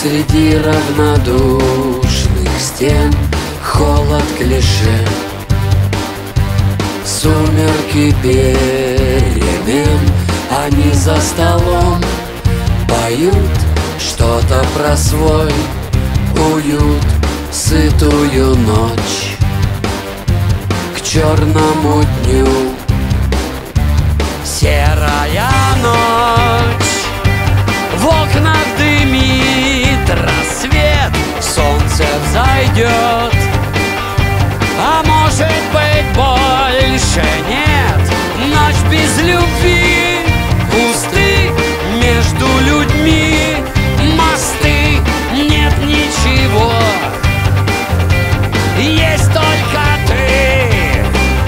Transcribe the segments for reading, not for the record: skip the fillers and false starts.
Среди равнодушных стен холод клише, сумерки перемен. Они за столом поют что-то про свой уют, сытую ночь к черному дню. Серая ночь, в окнах дымит рассвет, солнце взойдет, а может быть больше нет. Ночь без любви, пусты между людьми мосты, нет ничего, есть только ты.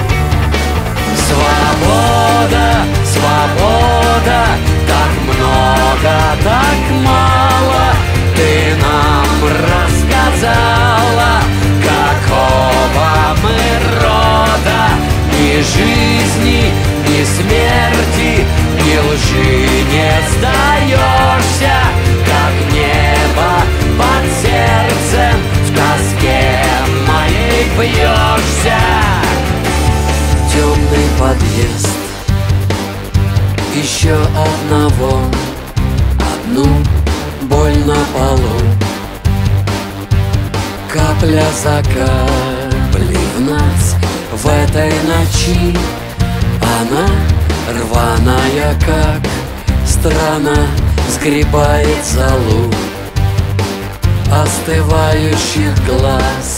Свобода, свобода, так много, так мало ты нам рассказала. Какого мы рода, ни жизни, ни смерти, ни лжи не сдаешься, как небо под сердцем в тоске моей бьешься. Темный подъезд, еще одну боль на полу. Капля за каплей в нас в этой ночи. Она рваная, как страна, сгребает золу остывающих глаз.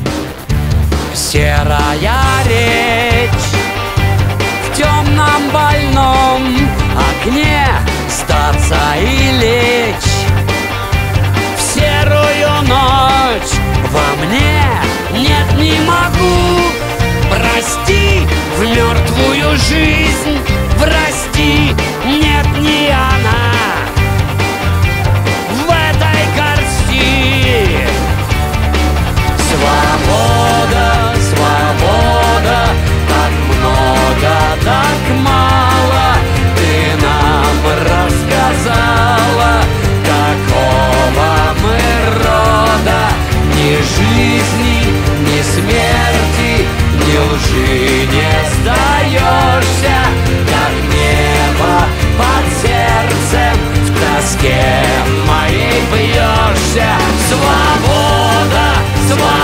Серая речь в темном больном окне, сдаться и лечь в серую ночь. Во мне нет, не могу, прости, в мертвую жизнь врасти, нет, не она в этой горсти. Свобода, свобода, так много, так мало ты нам рассказала. Какого мы рода, ни жизни, ни смерти, ни лжи не сдаешься, как небо под сердцем в тоске моей бьешься. Свобода, свобода.